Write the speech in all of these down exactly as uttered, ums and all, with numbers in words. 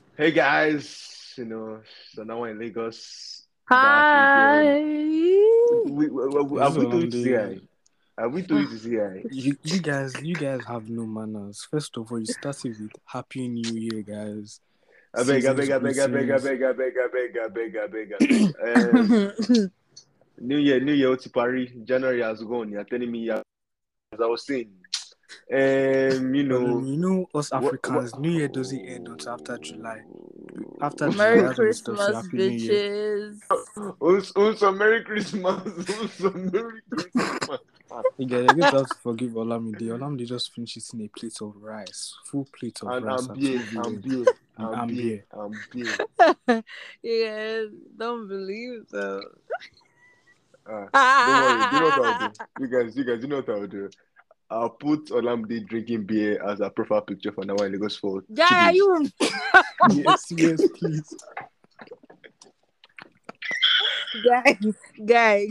Hey guys, you know, so now we're in Lagos, back again. Hi. We, we, we, This is have we told you to say Olamide. hi? Have we told you to say hi? You, you guys, you guys have no manners. First of all, you started with Happy New Year, guys. I beg, I Season's beg, I beg, I beg, I greetings. beg, I beg, I beg, I beg, I beg, I beg. Um, New Year, New Year, to Paris. January has gone. You're telling me, as I was saying, um, you Well, know, you know, us what, what? Africans, New Year doesn't end until after July. After July, Merry that's when we start say Christmas, Happy New Year. bitches. Also, also, Merry Christmas. Also, Merry Christmas. You guys, you're going to have to forgive Olamide. Olamide just finished eating a plate of rice, full plate of And, rice and at beer, two and v m beer, and and beer, Ambier. and beer. Yeah, don't believe so. Ah, don't worry. Do you know what I'll do? You guys, you guys, you know what I'll do? I'll put Olamide drinking beer as a profile picture for now in Lagos for two Guy, days. you Yes, yes, please. guy, guy.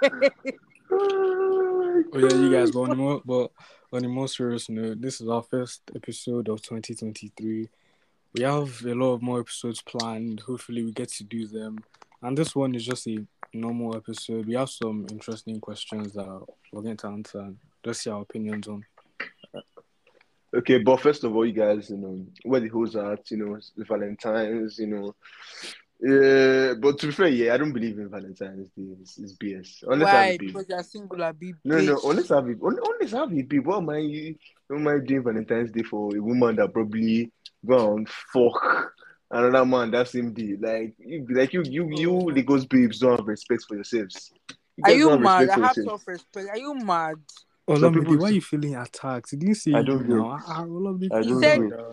Oh Oh yeah, you guys. But on the more, but on the more serious note, this is our first episode of twenty twenty-three. We have a lot of more episodes planned. Hopefully, we get to do them. And this one is just a normal episode. We have some interesting questions that we're going to answer and just see our opinions on. Okay, but first of all, you guys, you know, where the hoes are at, you know, it's Valentine's, you know. Yeah, but to be fair, yeah, I don't believe in Valentine's Day. It's, it's B S. Unless I have a Why? babe. Because you're singular, be No, no, bitch. unless I have a, un- unless I have a babe. What am I, what am I doing Valentine's Day for a woman that probably go and fuck another man that same day? Like, you, like you, you, you, Oh. Lagos babes don't have respect for yourselves. You Are guys you don't have mad? respect I for have yourselves. self-respect. Are you mad? Some Olamide, people, why are you feeling attacked? He didn't say I you don't get, now. Ah, Olamide, I He cool don't said down get, now.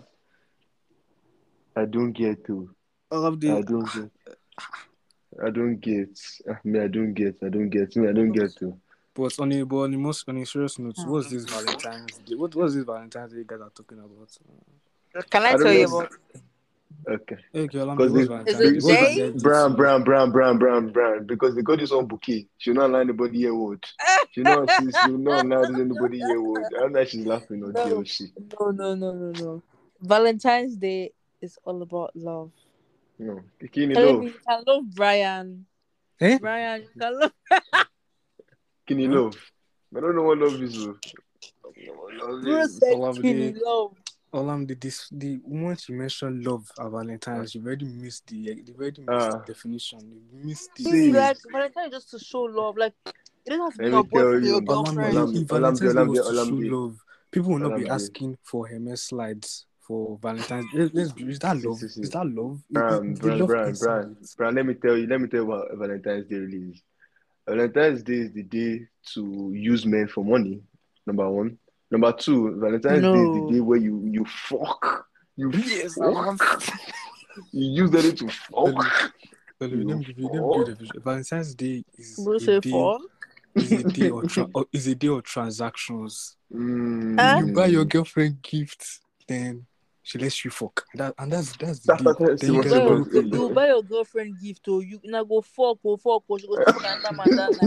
I don't get to, I Olamide, don't get, I don't get. Ah, Me, I don't get, I don't get. Me, I don't get to. but on a, but on a, most, on a serious note, Hmm. what's this Valentine's Day? What was this Valentine's Day you guys are talking about? Can I I don't tell you know. about Okay. Okay, Olamide, Because what's they, It's Valentine's a Day? they What's see day? Valentine's Day to brown, you? brown, brown, brown, brown, brown. Because they got this one bouquet. She not allow anybody hear word. She not she, she not allow anybody hear word. I don't know if she's laughing or dear No, or she. no, no, no, no, no. Valentine's Day is all about love. No. Kini Telling me love. you can love Brian. Eh? Brian, you can love. Kini Huh? love. I don't know what love is. Oh. I don't know what love Bro is. said Kenny Olamide, love. Olamide, this the once you mention love at Valentine's, you already missed the you already missed Ah, the definition. You missed See, it. see, like Valentine is just to show love. Like it doesn't have to be let me your tell boyfriend or your you. girlfriend. Olamide, Olamde, if Olamde, Valentine's Day Olamde, was to show Olamde, love, people will not be Olamde. asking for H M S slides for Valentine's. Let, let's be. Is that See, love? see, see. Is that love? Is, is Brian, the Brian, love Brian, inside Brian, it? Brian, let me tell you, let me tell you what Valentine's Day really is. Valentine's Day is the day to use men for money. Number one. Number two, Valentine's Day is the day No. where you you fuck. You Yes, I fuck. want. You use that to Well, fuck. well, let You me give you. Let me give you the fuck. vision. Valentine's Day is Bro a say day. fuck. Is a day of tra- or is a day of transactions. You, Huh? you buy your mm. girlfriend gifts, then she lets you fuck. That and that's that's the That's day. what I Then said. you You What's buy guys your your borrow. birthday? you buy your girlfriend gift or you now go fuck or fuck or she go still fuck another man that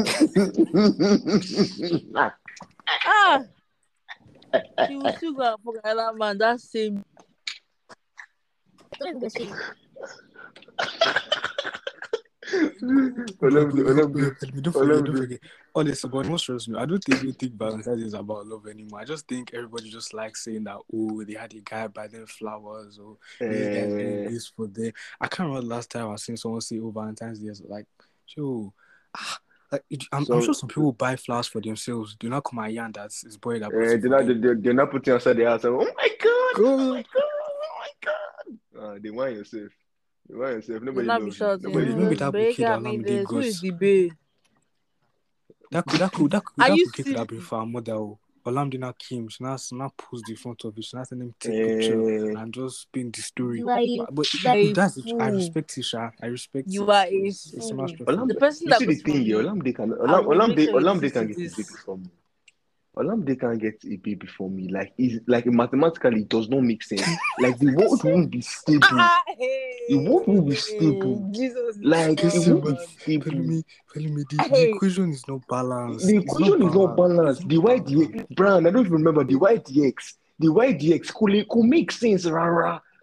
night. Ah, she will still go and fuck another man that same. Bro, Olamide, bro, bro, Olamide, bro, tell me, don't forget, don't Olamide. forget. Honestly, but most trust me, I don't even think Valentine's is about love anymore. I just think everybody just likes saying that, oh, they had a guy buy them flowers, or this guy's doing Eh, this for them. I can't remember the last time I seen someone say, oh, Valentine's Day is like, yo, ah, like, it- I'm, I'm sure so some people buy flowers for themselves. Do not come and yarn that it's boy that bought eh, it they're for not them. they're, they're not putting outside the house. Oh my god! Oh my God, god! Oh my god! Uh, they want yourself. You want yourself. You'll Nobody not be loves you. shouting, Nobody but maybe loves who's you. that babe? bouquet that Got me Olamide this. Who is got, the babe? that could, that could, that could, Are that you bouquet could have been serious? for our mother. Oh. Olamide now came, she now, she now post the front of it, she now send them take picture Eh, and just spin the story. You are a, But, but you are if a that's it, I fool. respect it, Sha. I respect You it. are a It's, it's my fool. preference. The Olamide, person you that see the goes for thing here. me, Olamide can I Olam, will make Olamide sure you Olamide listen to can get a baby this. from me. Olamide can't get a baby for me. Like is like mathematically it does not make sense. Like the world won't be stable. Ah, The world hey, won't be stable. Jesus is Like it Listen, won't God. be but stable. Pelumi, Pelumi, the, the Hey, equation is not balanced. The It's not equation is not balanced. It's balanced. not The Y D balanced. X, Brian, I don't even remember the Y D X. The Y D X could, could make sense, rara.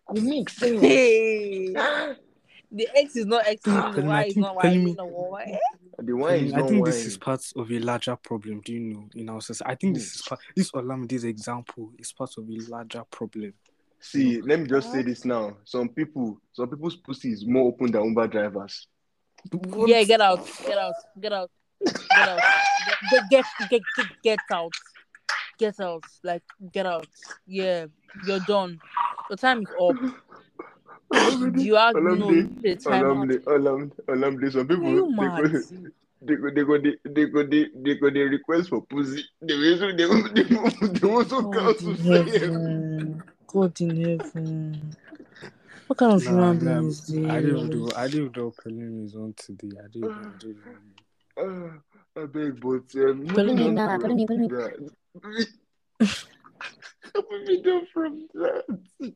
It makes sense. Hey, Ah, the X is not X, Ah, the Pelumi, I Y is think not Y. Pelumi, You know what? the wine Pelumi, is I not think this is wine. part of a larger problem. Do you know in our society? I think Hmm. this is part. This Olamide's example is part of a larger problem. See, let me just say this now. Some people, some people's pussy is more open than Uber drivers. What? Yeah, get out, get out, get out, get out, get get get get, get out, get out, like get out. Yeah, you're done. Your time is up. Olamide, You have no Olamide, limited time out. Olamide, Olamide, Olamide. Some Are people, you they go, mad? they go, they go, they, they go, they, they go, they request for pussy. They also, they, they, they also God in cancel say heaven, God in heaven. What kind of Nah, human being nah. is I didn't this? do. I didn't do Pelumi is on today. I didn't. I didn't. Ah, I beg, but um, moving Pelumi, on nah, from Pelumi, Pelumi. that. Moving on from that.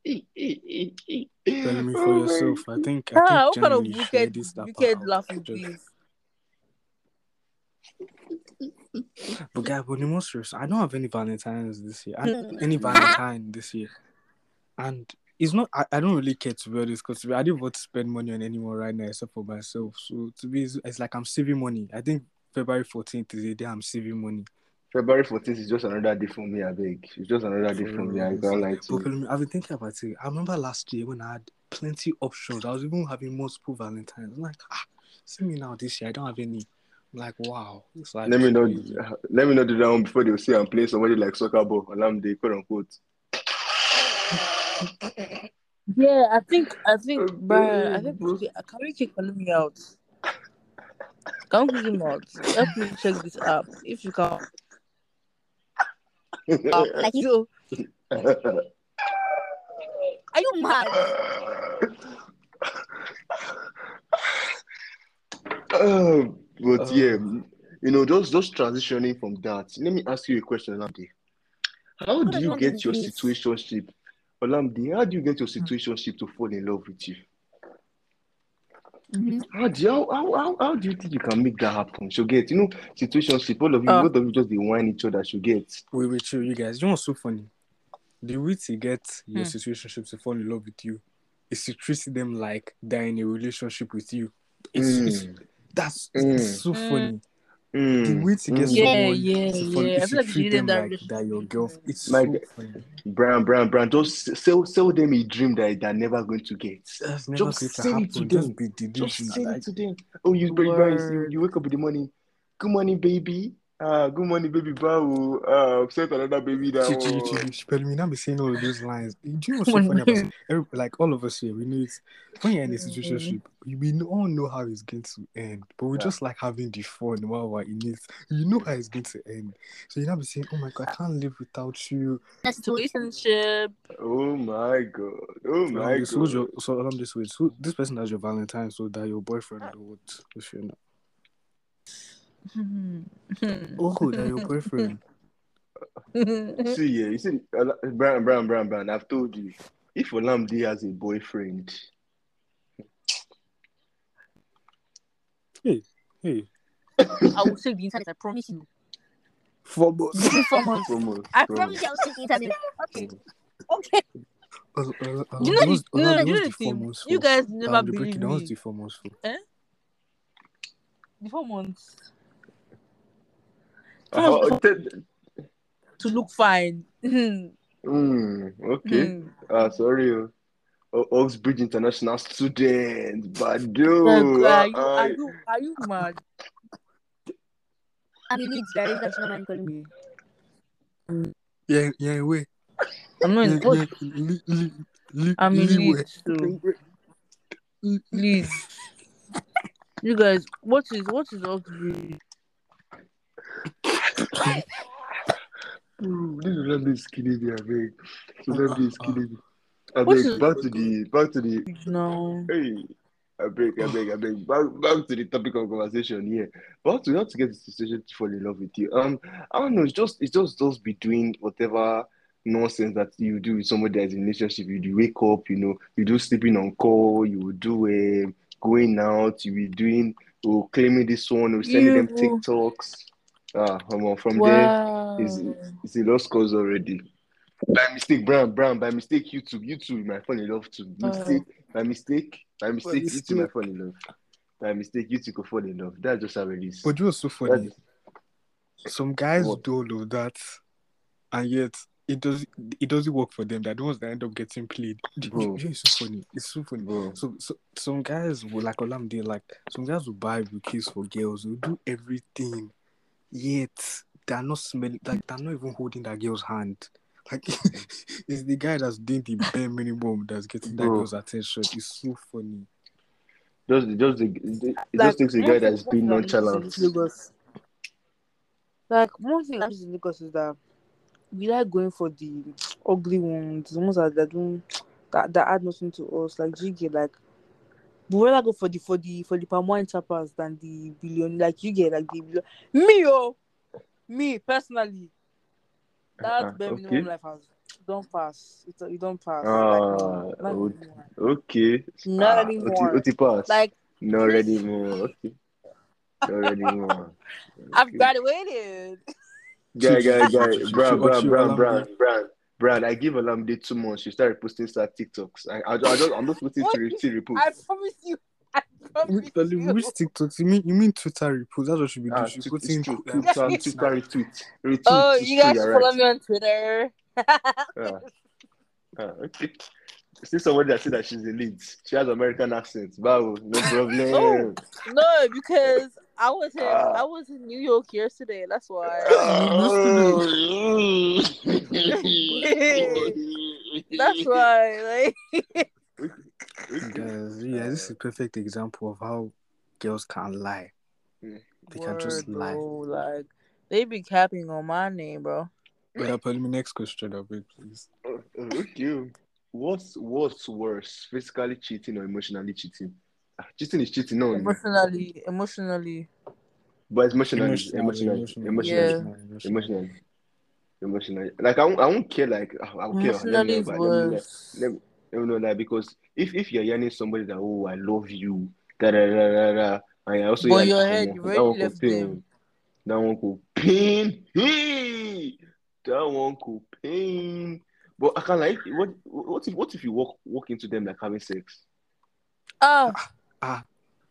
Pelumi for Oh my yourself. I think. I Ah, think what kind of genuinely you should wicked, edit that part wicked out. laugh is Just. this? But guy, but the most serious, I don't have any Valentines this year. And any Valentine this year. And it's not, I, I don't really care to be honest, because I didn't want to spend money on anyone right now except for myself. So to be, it's, it's like I'm saving money. I think February fourteenth is the day I'm saving money. February fourteenth is just another day for me, I beg. It's just another day For for real, me. I can't honestly. lie to But you. Pelumi, I've been thinking about it. I remember last year when I had plenty options. I was even having multiple Valentines. I'm like, ah, see me now this year. I don't have any. I'm like, wow, this life Let is me not crazy. let me not do that one before they will say I'm playing somebody like soccer ball, alarm day, quote unquote. Yeah, I think, I think, I Brian, I beg, think we bro. should, can we kick Pelumi out? Can we kick him out? Help me check this app. If you can, app like you. Are you mad? Um, but yeah, Uh, you know, just just transitioning from that. Let me ask you a question, Olamide. How What do does you want to get do your this? situationship, Olamide? How do you get your situationship to fall in love with you? Mm-hmm. How do you, how, how, how, how do you think you can make that happen? She'll get, you know, situationship. All of you, Uh, both of you just they whine each other. She'll get. wait, wait, chill, you guys. You know what's so funny? The way to get your hmm. situationship to fall in love with you is to treat them like they're in a relationship with you. It's it's Mm, that's it's mm, so Mm, funny. The mm, way to get mm. yeah, someone yeah, to fall yeah. I is feel to like you should treat give them them that like relationship. they're your girl. It's Like, so funny. Brian, Brian, Brian, just sell, sell them a dream that they're never going to get. That's never going Just to sell it to happen. Just them. be Just delusional. sell it Like to them. Oh, you, Brian, you, Word. you wake up in the morning. Good morning, baby. Ah, good morning, baby. Bow. Ah, upset another baby now. Chichi, Chichi, Chichi, me not be saying all of those lines. Do you know what's Come so on, funny about man. every, like all of us here? We know it's when you're in a situationship, we we all know how it's going to end, but we Yeah. just like having the fun while we're in it. You know how it's going to end, so you not be saying, "Oh my god, I can't live without you." Relationship. Oh my God. Oh So um, my this who's God. your so um, this way, so this person that's your Valentine, so that your boyfriend or what? If you know, oh, that your boyfriend. See, yeah, you see, Ola- Brian, Brian, Brian, Brian, I've told you, if Olamide has a boyfriend, Hey, hey, I will save the internet. I promise you. four months. Within four months. promo, I promo. promise you, I'll save the internet. Okay. Okay. Uh, uh, uh, You know what's, the, you know, uh, you know what's the the four thing. months You for? guys never Um, the believe breaking down. What's me. the four months for? Eh? The four months. Uh, Four months how- before te- to look fine. Hmm. mm, okay. Hmm. Uh, sorry. uh, O- Oxbridge International student, Like, Bado. are Uh, you are uh, you are you mad? I mean, it's very that's not mind calling me. Yeah, yeah, wait. I'm not in Yeah, what? yeah, li, li, li, I'm in leeway. Leeds, so Leeds. You guys, what is what is Oxbridge? Ooh, this Olamide is killing me, I beg. Olamide is killing me. I What beg, is back to the, back to the, Oxbridge now? hey, I beg, I beg, I beg. Back, back to the topic of conversation here. But to not to get the situation to fall in love with you. Um, I don't know. It's just, it's just, just be doing whatever nonsense that you do with somebody that's in a relationship. You do wake up, you know, you do sleeping on call, you will do uh, going out, you be doing, or claiming this one, or sending them You TikToks. Ah, come on, from there, is wow. it's a lost cause already. By mistake, Brown, Brown, by mistake, you too, you too, you might fall in love too. Uh, Mistake, by mistake, by mistake, you too mistake. might fall in love. By mistake, you two could fall in love. That's just how it is. But you know what's so That's funny? just, Some guys what? do all of that, and yet it does it doesn't work for them. They're the ones that end up getting played. You Bro, know, it's so funny. It's so funny. bro, So, so some guys will like Olamide, like some guys will buy bouquets for girls, will do everything, yet they're not smelling, like they're not even holding that girl's hand. Like it's the guy that's doing the bare minimum that's getting that bro. girl's attention. It's so funny. Just, just, the, it like just takes a one guy thing, that's one being thing I noticed in nonchalant. this Lagos, like one thing I noticed in Lagos is that we like going for the ugly ones, the ones that, that don't that, that add nothing to us. Like you get like we rather go for the for the for the palm wine tappers than the billion. Like you get like the billion. Me oh, me personally, that Uh, bare minimum okay. life has don't pass. It's it don't pass. Like Ah, no, not o- anymore. okay. Not Ah, Oti, anymore. Oti pass. Like Not please, ready more. Okay. Not ready more. I've Okay. graduated. Guy, Chill, guy, chill, guy. chill, chill, Brown, chill, brown, chill, brown, Olamide. brown, brown. Brown, I give Olamide two months. She started posting sad TikToks. I, I, I just, I'm just waiting What? to, re- to repost. I promise you. I promise Wait, darling, you. which TikToks? You mean you mean Twitter repost? That's what she be doing. Ah, She tw- put it's in true. um, Twitter, tweets Twitter now. retweet. Retweet. Oh, It's you true. guys You're should right. follow me on Twitter. Ah, ah, okay. See somebody that said that she's elite. She has American accent. Wow, no No, problem. no, because I was in Ah. I was in New York yesterday. That's why. Oh. That's why. Like, Guys, yeah, this is a perfect example of how girls can't lie. Mm. They can word, just lie. bro. Like they be capping on my name, bro. But I'll me next question, I'll beg, please. Oh, okay. What's what's worse, physically cheating or emotionally cheating? Ah, cheating is cheating, no, no. Emotionally, emotionally. But it's emotionally, Emotionally, emotionally, emotionally, emotionally, Yeah. emotionally, emotionally, emotionally. Like I won't, I won't care. Like ah, I'll care. Let me Emotionally know. is But let me know. worse. Let me, let me know that because if if you're yearning somebody that oh I love you, da da da da da, and you're also But in yearning your ah, head, omo, you've that already one could left pain. them. That one could pain. Hey, that one could pain. But I can like what what if what if you walk walk into them like having sex? Ah, Ah,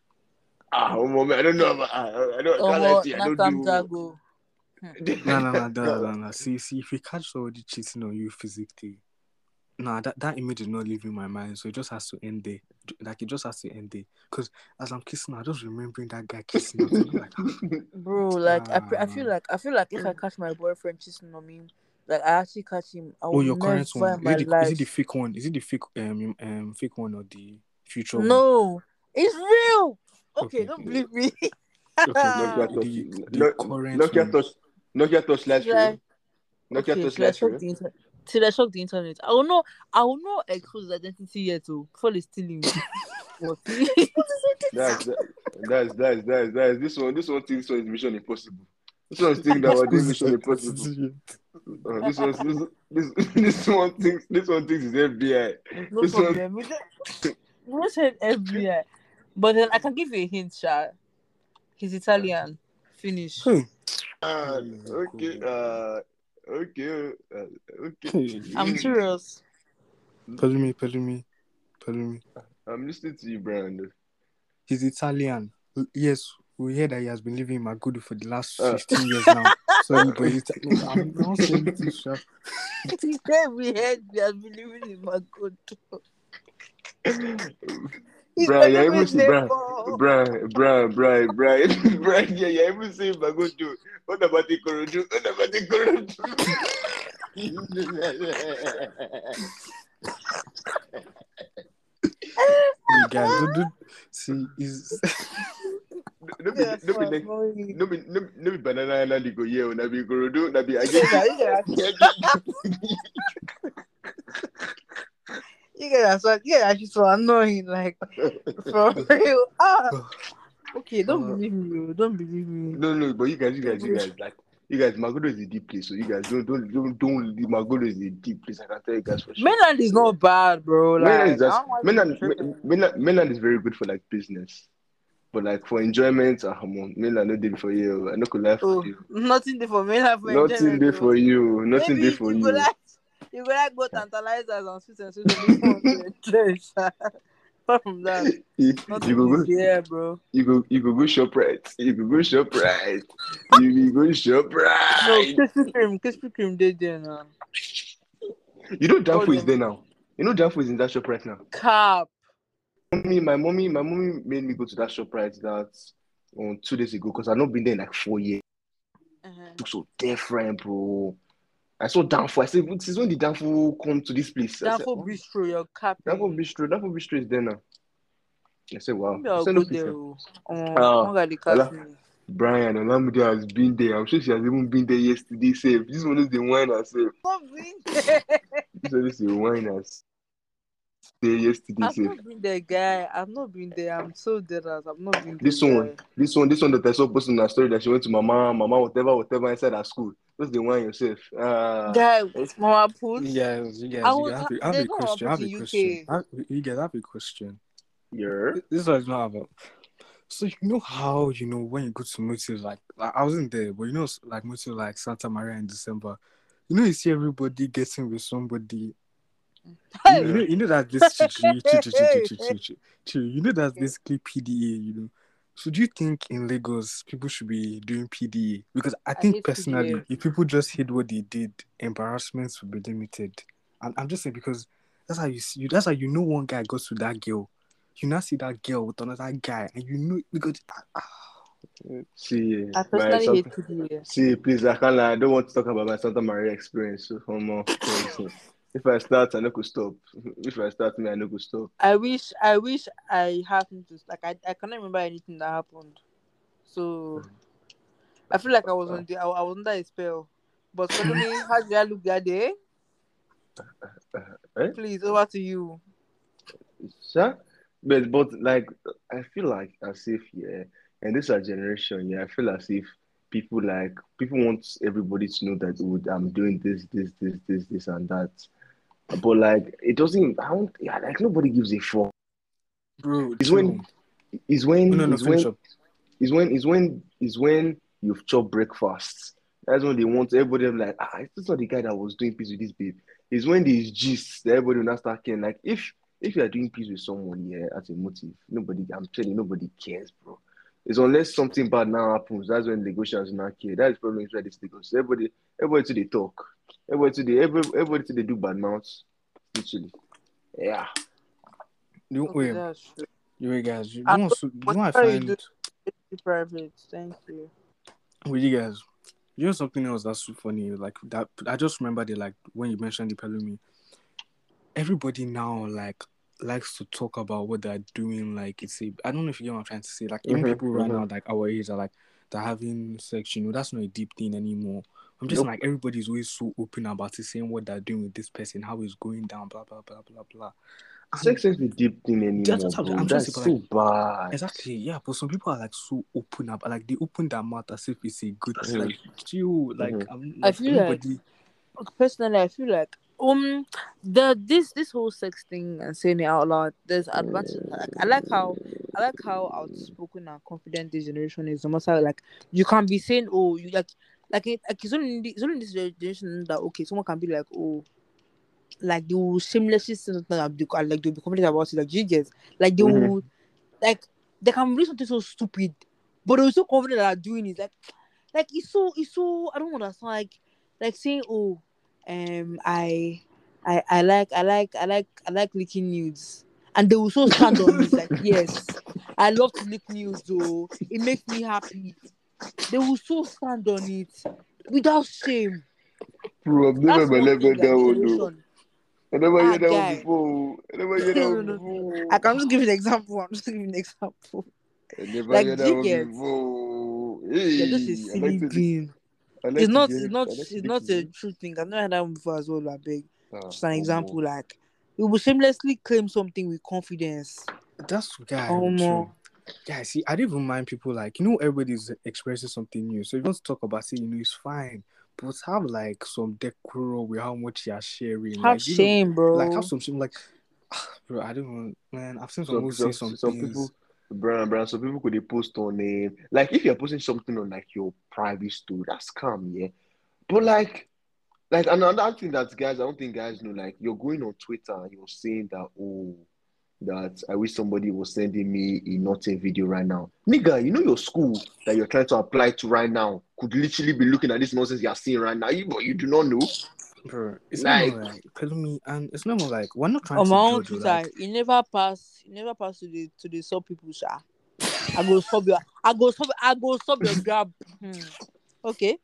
Ah, oh, man, I don't know. About, ah, I don't. I can't lie Omo, to you. I don't Nakam do. Jago. no, no, no, no, no, no. See, see, if you catch somebody cheating on you physically, nah, that, that image is not leaving my mind, so it just has to end there. Like, it just has to end there. Because as I'm kissing her, I'm just remembering that guy kissing her. I'm like, Bro, like I, ah, pre- I feel like I feel like if I catch my boyfriend cheating on me, like I actually catch him, I oh, will your never current one. in Is my it, the, is it the life. fake one? Is it the fake um um fake one or the future one? No, it's real. Okay, Okay. don't believe me. Okay, Nokia okay. touch. The, the No, current Nokia one. touch. Nokia touch Till last I, year. Nokia okay, touch till I last shock year. the internet. Till I shock the internet. I will not. I will not expose his identity yet, too. Before they steal him. What? That's that, that's that's that's that's this one. This one thinks so is Mission Impossible. This one thinks that we're doing Mission Impossible. Uh, this one this this this one thinks this one thinks is F B I. No This one. problem. We don't- we don't said F B I, but then I can give you a hint, Sha. He's Italian. Finish. Hmm. Uh, okay. Uh, okay. Uh, okay. I'm serious. Tell me, tell me, tell me. I'm listening to you, Brandon. He's Italian. Yes, we hear that he has been living in Magudu for the last Uh. fifteen years now. Sorry, but it's, I'm not saying anything, sharp. He said we had we have been living in Magodo. Brian, you're even saying, Brian, Brian, Brian, Brian, Brian, Brian, yeah, you're even saying Magodo. What about the Korodu? What about the Korodu? You guys, do, do, see, is No be, Yes, no be, well, like, well, no be, no be, no be banana island. You go yeah, na be Korodu, na be You again. get that, you get You get that, so yeah, actually so annoying, like for real. Ah, okay, don't Uh, believe me, don't believe me. No, no, but you guys, you guys, you guys, like, you guys, Magodo is a deep place, so you guys don't, don't, don't, don't. leave Magodo is a deep place. I can tell you guys for sure. Mainland is not bad, bro. Mainland Like is just I don't want to mainland, be tripping. mainland, mainland is very good for like business, but like for enjoyment, ah, come on, mainland no dey for you. I no could lie for Oh, you. nothing there for mainland for Nothing enjoyment, there though. for you. Nothing there Maybe for you go you. like You go like go tantalizers and sweet and sweet on this one. Trash. Apart from that, You, you nothing go is go there, bro. you go you go go ShopRite. You go go ShopRite. You go go No, ShopRite. Krispy Kreme, Krispy Kreme did there now. You know All Danfo is them there now. You know Danfo is in that shop right now. cap. Mommy, my mommy, my mommy made me go to that shop right that on two days ago because I've not been there in like four years. Uh-huh. It looks so different, bro. I saw Danfo. I said, since when did Danfo come to this place? I said, Danfo oh, Bistro, you're Danfo capping. Bistro, Danfo Bistro is there now. I said, wow. Maybe I I'll said, no go there. pizza. Oh, um, Ah, one guy they catch Ola, me. Brian Olamide has been there. I'm sure she has even been there yesterday. Safe. This one is the wine herself. I've not been there. This one is the wine herself. There yesterday, I've safe. not been there, guy. I've not been there. I'm so dead ass. I've not been there, This one, guy. this one, this one that I saw posting in her story that she went to mama, mama, whatever, whatever inside her school. Just the wine yourself. Ah, Guy, it's, Mama You Puts. guys, you I guys, you was. guys Uh, have a, I have there's a no Mama question. I Puts have a in question. U K. I, you guys I have a question. yeah. This is not about. So you know how you know when you go to motive like, like I wasn't there, but you know like motive like Santa Maria in December, you know you see everybody getting with somebody. You know, you Hey, know, you know that this chichi, chichi, chichi, hey, chichi, hey. chichi, chichi, you know that's basically P D A. You know, so do you think in Lagos people should be doing P D A? Because I I think hate P D A. personally, if people just hid what they did, embarrassments would be limited. And I'm just saying because that's how you see. That's how you know one guy goes with that girl. You now see that girl with another guy, and you know because ah, See, I my personally hate Santa. P D A. See, please, I can't lie. I don't want to talk about my Santa Maria experience. So, um, uh, if I start, I no could stop. If I start, me, I no could stop. I wish, I wish I happened to like I, I cannot remember anything that happened. So I feel like I was Uh, on the I, I was under a spell. But Pelumi, how did I look that day? eh? Please, over to you. Sure. But but like I feel like as if yeah, and this our generation, yeah, I feel as if people like people want everybody to know that oh, I'm doing this, this, this, this, this, and that. But like it doesn't. I don't. Yeah, like nobody gives a fuck. bro, Is chill. when is Oh, when no, no, is finish when up. is when is when is when you've chopped breakfast. That's when they want everybody to be like, ah, it's not the guy that was doing peace with this babe. It's when there's gist that everybody will not start caring. Like if if you are doing peace with someone, yeah, as a motive, nobody I'm telling you, nobody cares, bro. It's unless something bad now happens, that's when negotiations will not care. That is the problem with this Lagos. Everybody everybody to they talk. Everybody to they every, everybody to they do bad mouths. Literally. Yeah. You Okay, wait, that's true. you wait, guys. You And know what? You know what I whatever you do, find be private. Thank you. with you guys. You know something else that's so funny, like that. I just remember the like when you mentioned the Pelumi. Everybody now like likes to talk about what they're doing. Like it's a, I don't know if you get what I'm trying to say. Like even people Mm-hmm, right mm-hmm. now, like our age, are like they're having sex. You know, that's not a deep thing anymore. I'm just Nope. like everybody's always so open about it, saying what they're doing with this person, how it's going down, blah blah blah blah blah. And Sex ain't the deep thing that's, anymore, that's how bro. I'm trying to say, That's but like so bad. exactly, yeah. But some people are like so open up, like they open their mouth as if it's a good, Mm-hmm, like you, like mm-hmm. I'm I like feel like nobody. personally, I feel like um the this this whole sex thing and saying it out loud. There's advantage. Like I like how I like how outspoken and confident this generation is. Almost how like you can be saying oh you like like it like it's only in the- it's only in this generation that okay someone can be like oh like they will shamelessly say something and they, and, like they'll be confident about it like you get like they Mm-hmm. will like they can read something so stupid but they're so confident that they're doing it like like it's so it's so I don't understand like like saying oh um I I I like I like I like I like licking nudes and they will so stand on it like yes I love to lick nudes though it makes me happy they will so stand on it without shame Bro, I've never that's in my one life thing heard that that this one though. generation I never ah heard that one guy before. I never heard that no, one no, no. I before. can just give you an example. I'm just giving you an example. I never Like, heard do that you one get? before. Yeah, just a Hey, I like silly to thing. I It's like to not. get It's not. I like It's to lick not a you. true thing. I've never had that one before as well. I beg. Ah, Just an Omo. example. Like, you will shamelessly claim something with confidence. That's guy, Oh true. no. Yeah, see, I don't even mind people like you know everybody's expressing something new. So if you want to talk about it, you know, it's fine. But have like some decorum with how much you're sharing. Have Like you know, shame, like have bro. some shit like bro, I don't know, man. I've seen some Some people say some some some people things. brand brand some people could they post on name. Like if you're posting something on like your private story, that's calm, yeah. But like Like another thing that guys, I don't think guys know. Like you're going on Twitter and you're saying that, oh, that I wish somebody was sending me a nothing video right now. Nigga, you know your school that you're trying to apply to right now could literally be looking at this nonsense you're seeing right now. You, but you do not know. Bro, it's not Like, more like telling me, and it's not more like we're not trying On to my own judge you. Twitter, Like, you never pass. You never pass to the to the sub people, sha. I go sub your. I go sub. I go sub your grab. Hmm. Okay.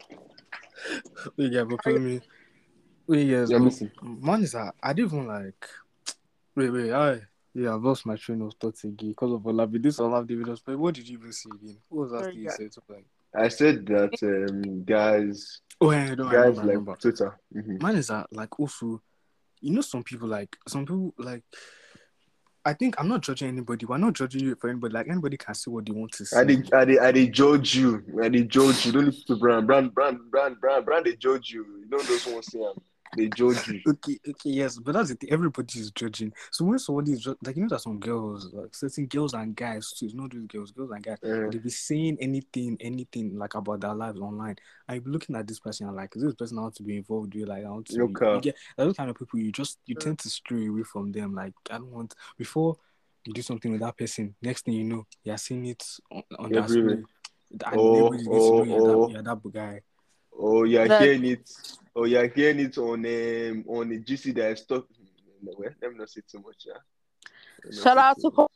wait, yeah, but telling me, wait, yes, you're but missing. man is that I didn't even like. Wait, wait, I yeah, I've lost my train of thoughts again because of Olabi. This Olabi videos, but what did you even see again? What was that Sorry, thing you guys. said? So, like, I said that um, guys, oh, yeah, no, I guys remember, I like remember. Twitter. Mm-hmm. Man is that like also, you know, some people like some people like. I think I'm not judging anybody. We're not judging you for anybody. Like anybody can see what they want to I see. they, I they, I they judge you. I they judge you. Don't listen to Brand. Brand, Brand, Brand, Brand, Brand. They judge you. You don't just want to see them. They judge you. Okay, okay, yes, but that's the thing. Everybody is judging. So when somebody is ju- like, you know, that some girls, like certain girls and guys, too, it's not just girls, girls and guys, Uh, they be saying anything, anything like about their lives online. And you be looking at this person and like, is this person I want to be involved with? Like, I want to no be. You car. get those kind of people. You just you tend to stray away from them. Like, I don't want before you do something with that person. Next thing you know, you're seeing it on, on that Everywhere. story, and Oh, everybody needs to know oh, you're that oh, you're that guy. oh, you're Like, hearing it. Oh, you're hearing it on um on the G C that I stuck. No, well, let me not say too much. Yeah. Let me not shout say out too to. much.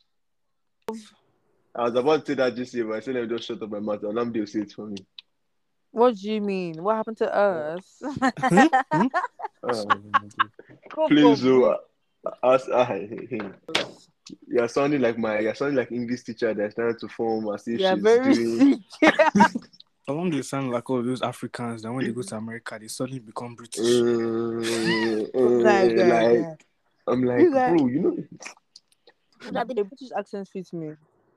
I was about to say that G C, but I said let me just shut up my mouth. And Lamdi will say it for me. What do you mean? What happened to Uh, us? Hmm? Hmm? uh, Go for please, oh, break. ask. Uh, you're sounding like my. You're sounding like English teacher that's trying to form as if Yeah, she's very doing. sick. Along they sound like all those Africans that when they go to America, they suddenly become British. Uh, Guy, uh, guy, like guy. I'm like, You guys, bro, you know, that the British accent fits me.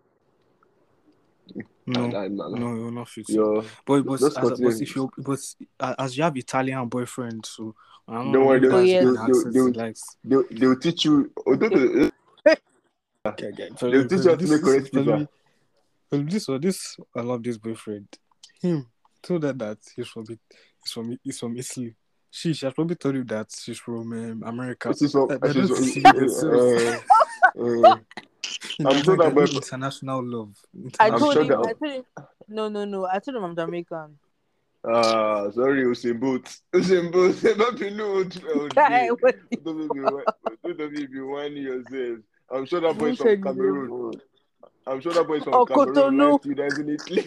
and, No, and, and, no, you're not fit. yo, But but just as a, but continue. if you but uh, as you have Italian boyfriend, so I don't Don't know, worry, maybe they'll Oh that's the yes. kind they'll of they'll accent he they'll, likes. they'll, they'll teach you. Although Okay. they, Okay, okay. they'll For, teach for you how to this make this correct for pizza. me, for this one, this I love this boyfriend. Him told her that he's from it, he's from he's from Italy. She she has probably told you that she's from um, America. She's from, Uh, they're she's, not uh, deceiving themselves. uh, uh, In I'm sure America, that boy. this is international love. I I'm told International sure him. that. I love. told him. No, no, no. I told him I'm Jamaican. Ah, sorry, Usain Bolt. Usain Bolt, don't be no old Guy, day. what the Don't be don't be be whining yourself. I'm sure that boy who is from said you Cameroon. were I'm sure that boy is from Oh, Cameroon. Lies Cotonou. to you, definitely.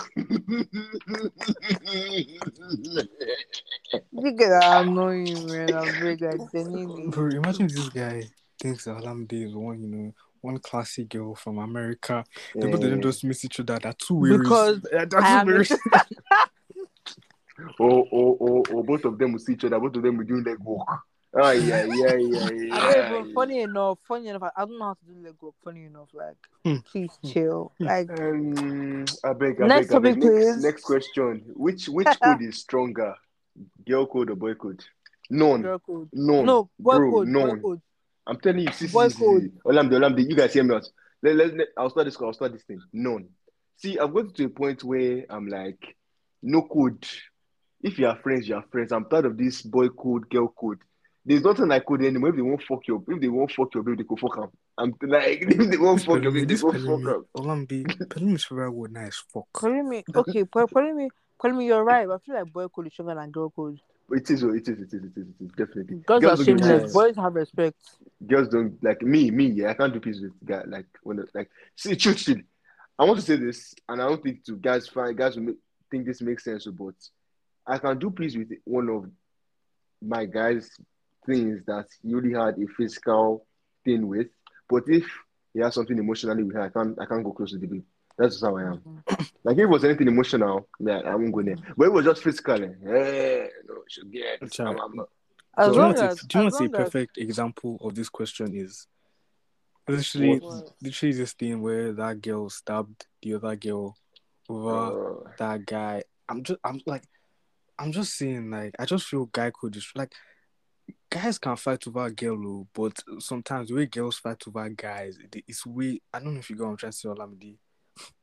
You get annoying, man. I'm very like genuinely. Bro, imagine this guy thinks that Olamide is one, you know, one classy girl from America. The both of them Eh, just miss each other. They're two wearies. Because They're they're I two am a wearies. or, or, or, or both of them will see each other. Both of them will do leg walk. Ah, yeah, yeah, yeah, I don't yeah. even funny enough, funny enough, I, I don't know how to do leg work, funny enough, like Hmm. please chill. Like Um, I beg, I next beg, I beg. topic Next, please. next question. Which, which code is stronger? Girl code or boy code? None. Girl code. None. No, boy Bro, code, boy none. code. I'm telling you, see, see, Boy see, see, code. see. Olamide, Olamide, you guys hear me out. Let, let, let, I'll start this. I'll start this thing. None. See, I've got to a point where I'm like, no code. If you are friends, you are friends. I'm tired of this boy code, girl code. There's nothing like code anymore. If they won't fuck your, if they won't fuck your baby, they go fuck them. I'm like, if they won't This fuck your Pelumi, baby, they this go fuck Pelumi, them. Olamide, Pelumi's favorite word now is fuck. Calling me okay, pa- calling me calling me you're right, but I feel like boy code is stronger than girl code. It is, oh, it is, it is, it is, it is definitely. Girls are Girls don't give me shameless. sense. Guys, Boys have respect. Girls don't like me, me. Yeah, I can't do peace with guy. Like when, like, see, truthfully, I want to say this, and I don't think to guys find guys will make, think this makes sense, but I can do peace with one of my guys' things that he really had a physical thing with. But if he has something emotionally with her, I can't I can't go close to the babe. That's just how I am. Like if it was anything emotional, yeah, I won't go there. But it was just physical. Eh, eh, no, she get this. Chai, I'm, I'm, As do you know so long what? A, as do you know as what a long as perfect example of this question is? Literally, what? what? literally this thing where that girl stabbed the other girl over Uh, that guy. I'm just, I'm like, I'm just saying, like, I just feel guy could just like guys can fight over a girl, oh, but sometimes the way girls fight over guys, it- it's way. I don't know if you go. I'm trying to say Olamide.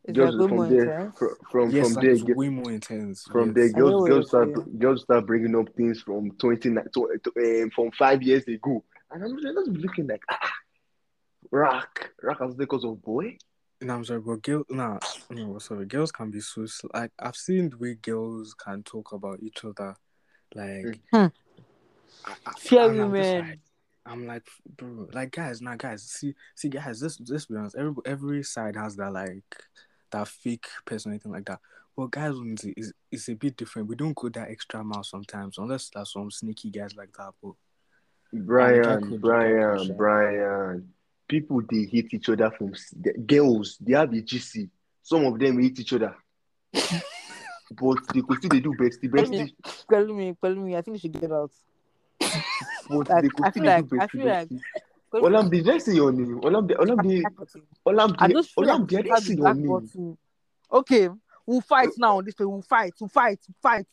It's like Girls way from more there, intense. from from, Yes, from like there, it's get, way more intense. from there, Yes. I get girls what you're girls start saying. girls start bringing up things from twenty to, to, um, from five years ago, and I'm just looking like ah, rock, rock as because of boy. No, I'm sorry, but girl, nah, no, sorry, girls can be so sl- like I've seen the way girls can talk about each other, like, Mm. Hmm. I, I, Fear and I'm just like, women. I'm like, bro, like guys, nah, guys, see, see, guys, this, this, be honest, every every side has that like that fake person, anything like that. But guys, when it's, it's, it's a bit different. We don't go that extra mile sometimes, unless there's some sneaky guys like that. But nah, the guy Brian, could, the guy could Brian, shine. Brian. People they hate each other from s- the girls. They have a G C. Some of them hate each other, but they could still they do bestie bestie. Tell me, tell me. I think you should get out. But Like they could I still feel they do like I bestie feel like bestie. tell me, Olamide, did I say your name? Olamide, Olamide, I Olamide, just feel like we Olamide, should did I have the say your black name? button. Okay, we'll fight now on this way. We'll fight. We'll fight. We'll fight.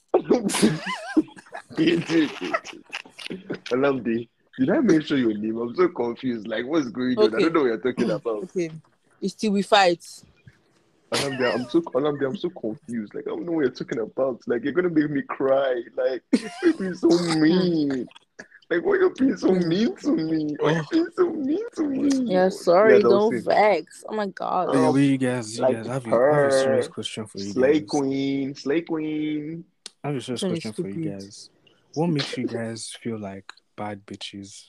Olamide, did I mention your name? I'm so confused. Like, what's going on? I don't Okay. know what you're talking about. Okay. It's till we fight. Olamide, I'm so Olamide, I'm so confused. Like, I don't know what you're talking about. Like, you're gonna make me cry. Like, you're being so mean. Like, why you being so Hmm. mean to me? Why you Oh, being so mean to me? Yeah, Yeah, sorry. that was Don't it. vex. Oh my god. wait, Um, wait, you guys, you like guys, I have a, I have a serious her, question for you Slay guys. Queen, Slay Queen. I have a This serious one is question for you stupid. guys. What makes you guys feel like bad bitches?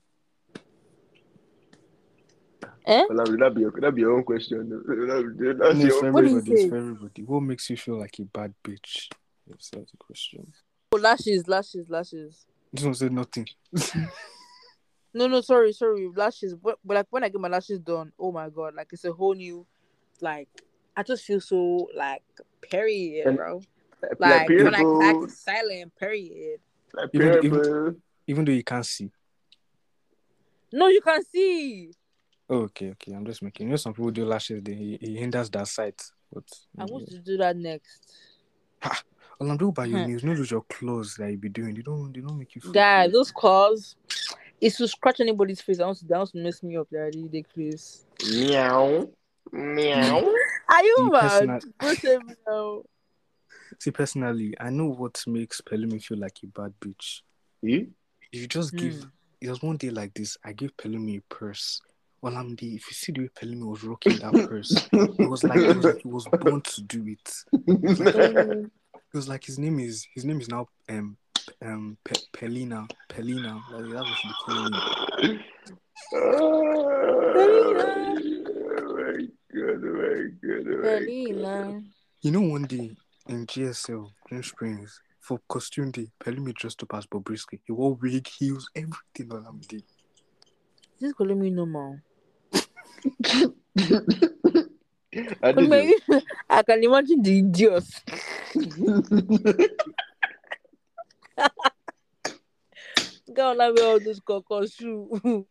Eh? Well, that be your, that be your own question. That- That's No, it's your for own What do you everybody. It's say? for everybody. What makes you feel like a bad bitch? Yes, that's the question. Oh, lashes, lashes, lashes. This one said nothing. No, no, sorry, sorry, lashes. But, but like when I get my lashes done, oh my god, like it's a whole new, like I just feel so like period, And bro. like, like Like when I crack, parable, it's silent. Period. like even though, even parable. even though you can't see. No, you can see. Oh, okay, okay. I'm just making. You know, some people do lashes. They he, he hinders that sight. But I want yeah. to do that next. Ha! All I'm doing by your nails. Not those your clothes that you be doing. They don't. They don't make you feel Guys, good. those claws, it's to scratch anybody's face. I want to, that wants to mess me up. They're really ridiculous. Meow, meow. Are you See, mad? personal, Bro said no. see, personally, I know what makes Pelumi feel like a bad bitch. Eh? If you just give, Hmm. it was one day like this. I gave Pelumi a purse. Well, I'm the. If you see the way Pelumi was rocking that purse, it was like it was like he was born to do it. It was like Um, it was like his name is his name is now um um Pe- Pelina Pelina. Like that's what she be calling him. Oh Selena, my god, oh my god, oh my god. Selena. You know, one day in G S L Green Springs for costume day, Pelumi dressed up as Bobrisky. He wore wig, heels, everything on that day. This calling me normal. I Call did me, it. I can imagine the idiots. Go on, wear all those cocoa shoe.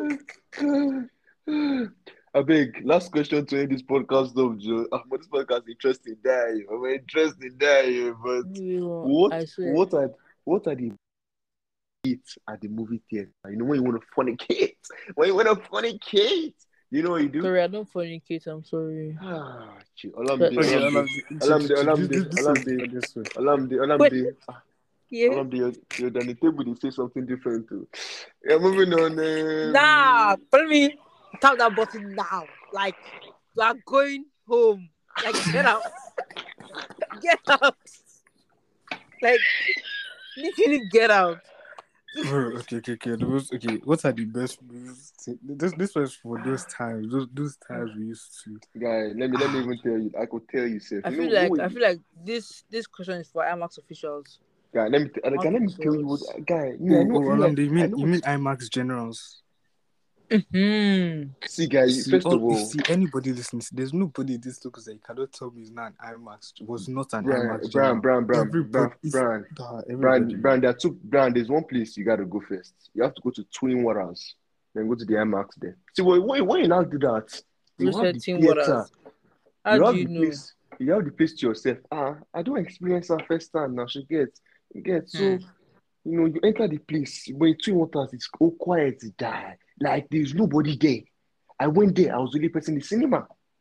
I beg, last question to end this podcast though, Joe. Ah, but this podcast interesting, die. I'm interesting, die. But what, I swear. what are, what are the hits at the movie theater? You know when you want to fornicate, when you want to fornicate, you know what you do? Sorry, I don't fornicate. I'm sorry. Ah, gee, Olamide, But- Okay, all Olamide, of the, Olamide, Olamide, this, this, Olamide, this, this, Olamide, Wait, Olamide. Ah, yeah. Olamide, you're, you're on the table. They say something different too. Yeah, moving on. Nah, Um, tell me, tap that button now. Like, you are going home. Like, get out. Get out. Like, literally get out. Bro, okay, okay, okay. Those, okay, what are the best movies? This, this was for those times. Those, those times we used to. guy, let me let me even tell you. I could tell you, Seth. I You feel know, you know like what? I feel like this this question is for IMAX officials. Guy, let me t- guy, let me tell you what. Officials. Guy, me, I Oh, know, oh, me, I, Alam, you I mean know. you mean IMAX generals? Hmm. See, guy, See, first all of you all, see anybody listening. There's nobody in this locus that you cannot tell me is not an IMAX. Was not an Brian, IMAX Brian, general. Brian, Brian, Everybody, Brian, is, Brian, uh, Brian, everybody. Brian. There are two. Brian, there's one place you got to go first. You have to go to Twin Waters, then go to the IMAX there. See, why, why, why you now do that? You You have said the Team theater. Waters. How You do have you the know? place. You have the place to yourself. Ah, I don't experience her first time now. She gets, you get so. Hmm. You know, you enter the place, but in Twin Waters, it's all quiet, die. Like there's nobody there. I went there, I was the only person in the cinema.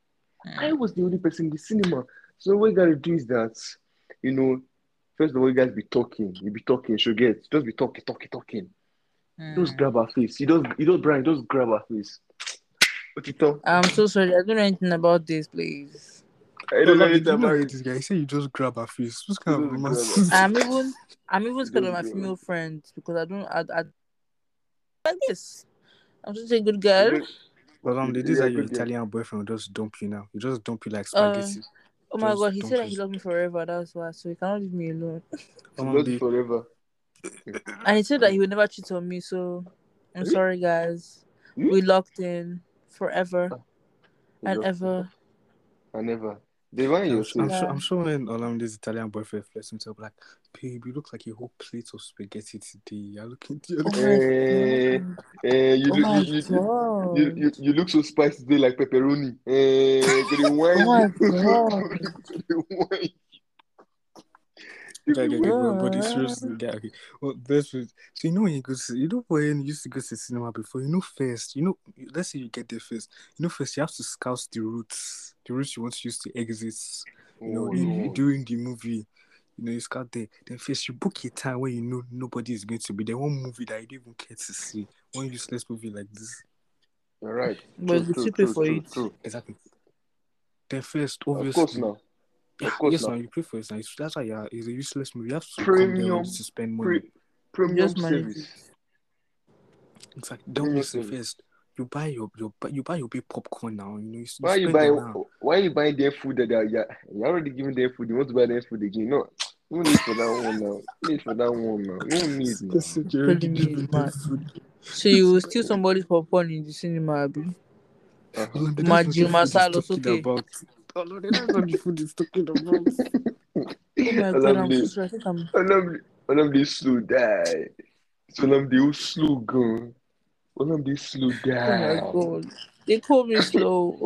I was the only person in the cinema. So what you gotta do is that, you know, first of all, you guys be talking. You be talking, she'll get. Just be talking, talking, talking. Just Hmm. grab her face. You don't, you don't, Brian, just grab her face. What you tell? I'm so sorry. I don't know anything about this, please. I don't know Olamide, do anything you know about you're it. this guy? You say you just grab her face. What You kind of just grab her romance is face. this? I'm even I'm even You scared of just my grab her female face. friends because I don't I, I like this. I'm just a good You girl. just, Olamide, this is yeah, how your good girl. Italian boyfriend will just dump you now. You just dump you like Uh spaghetti. oh my Just god, he dump said that you. he loved me forever. That's why, so he cannot leave me alone. She loves you Olamide, forever. And he said that he would never cheat on me. So I'm Eh? sorry, guys. Eh? We locked in forever You and love ever. I never. Divine I'm, su- I'm yourself. sure. Yeah. I'm sure when Olamide's Italian boyfriend flirts himself, like, babe, you look like a whole plate of spaghetti today. You're looking. You're Oh looking. my Eh, god. eh, you, Oh look- you, my you, you, you, god. you, you look so spicy today like pepperoni. Eh, could they Oh wine my you? god. Could they wine you? Okay, Could okay, they okay, wine but, but God. seriously, guy, okay. Well, that's what, so you know when you go to, you know when you used to go to cinema before, you know first, you know, let's say you get there first, you know first you have to scout the routes, the routes you want to use to exit, you know, Oh, in, Mm-hmm. no. during the movie, you know, you scout there. Then first you book a time where you know nobody is going to be there. One movie that you don't even care to see, one useless movie like this. You're right. But True, you true, still pay true, for true, it. true. Exactly. Then first, Of course obviously, now. yeah, Of course yes, now now. you pay for it. Now it's- that's why yeah, it's a useless movie. You have to come there ready Premium, to spend money. pre, premium Just manage it. service. It's like don't Premium listen service. first. You buy your your bu- you buy your big popcorn now. You know you, you Why are you spend the buying? amount. Why are you buying their food that they are? You're, you're already giving them food. You want to buy their food again? No, no need for that one now. No need for that one now. No need Just now. said you're already Telling me giving it's them mad. food. So you will steal somebody's popcorn in the cinema, Abi? Uh huh. Olumide, that's not the Majil food he's Masala, talking okay. about. Olumide, that's not the food he's talking about. Oh my god, I'm so Olamide, sorry. I think I'm. Olamide, Olamide slow die. So Olamide who slow gun. Olamide slow Oh my die. god. They call me slow.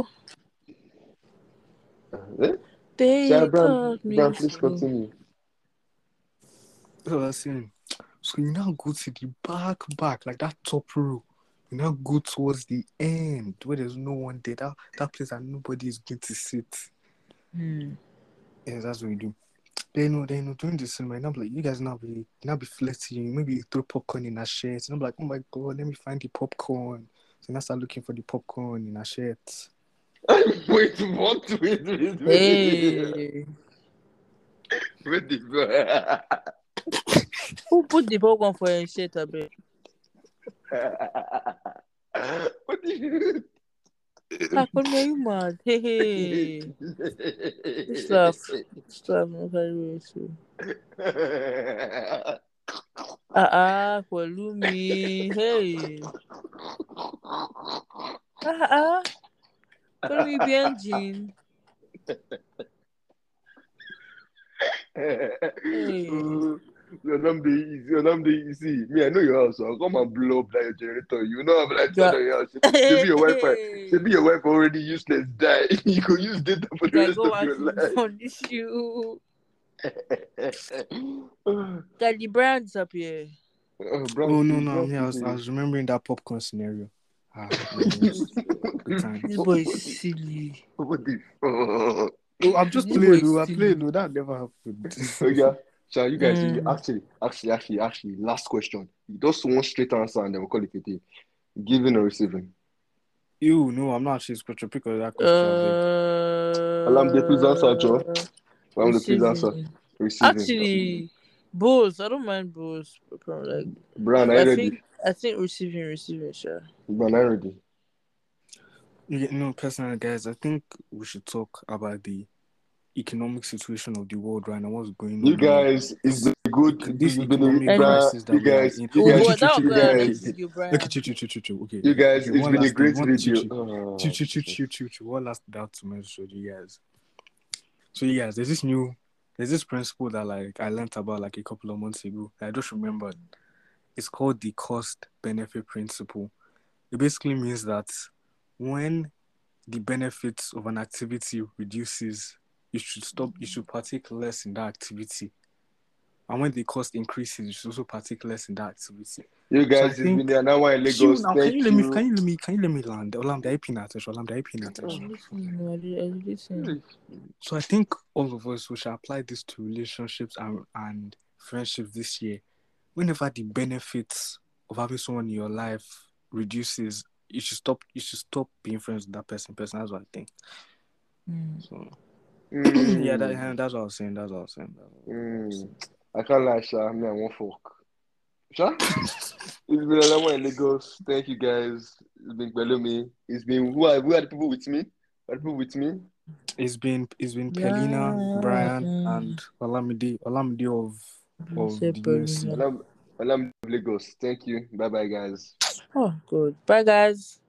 Eh? Shall They Bram, called Bram, me please slow. continue. So I was saying, so you now go to the back back, like that top row. You now go towards the end where there's no one there. That that place that nobody is going to sit. Hmm. Yes, that's what you do. Then you know, then you know, during the cinema, you know, like you guys now be now be flirting. Maybe you throw popcorn in a shirt. And I'm like, oh my god, let me find the popcorn. So now start looking for the popcorn in a shirt. Wait, what? Wait, wait, wait. Hey. Wait the Who put the popcorn for your shit, Abi? What did you How come are you mad? Hey, hey. This laugh. This laugh, no carry away, so. Ah, ah, pẹ̀lú mi. Hey. Ah, ah. Pẹ̀lú mi bí engine. Hey. Your number is your number. You see, me, I know your house. So I'll come and blow up that your generator. You know, I'm like, You turn are... on your house. Should be your Wi-Fi. Should be Hey. your Wi-Fi already useless. Die. You could use data for the Guy, rest go of back your to life. punish you. Guy, the brand disappear. Oh, Brown, Oh no, please, no, Brown, me, I was I please. was remembering that popcorn scenario. Ah, memories. Good times. This What, boy is what, the, silly. what the fuck? Oh, I'm just This boy playing. is Oh, I'm playing. silly. Oh, that never happened. Oh yeah, so you guys, you Mm. actually, actually, actually, actually, last question. Just one straight answer, and then we'll call it a day. Giving or receiving? You no, I'm not actually supposed to pick up that question. I beg. Alamde, please answer, Joe. Uh, Alamde, please answer. receiving. Receiving. Actually, both. I don't mind both. Like, Brian, are but I you ready? think I think receiving, receiving, sure. Brian, are you ready? You know, personally, guys, I think we should talk about the economic situation of the world right now. What's going You on? You know, guys, it's this been a good. this It's been a economic Anyway, Brian. crisis that You we are guys, in. you oh Okay, guys, boy, chill, chill, that chill, was you good. okay, I okay, next guys, okay. video, Okay, Brian. chill, chill, chill, chill, chill. Okay, you guys. okay. It's One been a last thing. great One, chill, video. chill, chill, Oh, chill, chill, shit. chill, chill, chill. One last doubt to mention, you guys. So, you guys, there's this new, there's this principle that like I learned about like a couple of months ago. I just remembered. It's called the cost benefit principle. It basically means that when the benefits of an activity reduces, you should stop, you should partake less in that activity. and when the cost increases, you should also partake less in that activity. You So I guys, it's think been there now in you Lagos. now can Thank you let me you. can you let me can you let me land? Olam, the paying attention. Olam, the paying I'm attention. listening. I did- I did listen. So I think all of us we should apply this to relationships and and friendships this year. Whenever the benefits of having someone in your life reduces, you should stop. You should stop being friends with that person. Person, that's what I think. Mm. So Mm, yeah, that, yeah, that's what I was saying. That's what I was saying. That's what I was saying. mm. I can't lie, Sha. Me, I want fuck. Sha? It's been a long one in Lagos. Thank you guys. It's been below me. It's been who are who are the people with me? Who are the people with me? It's been it's been Yeah, Pelina, Brian, mm. and Olamide Olamide of of Say the U S C. Paulina. Alam, Alam Lagos. Thank you. Bye bye, guys. Oh, good. Bye, guys.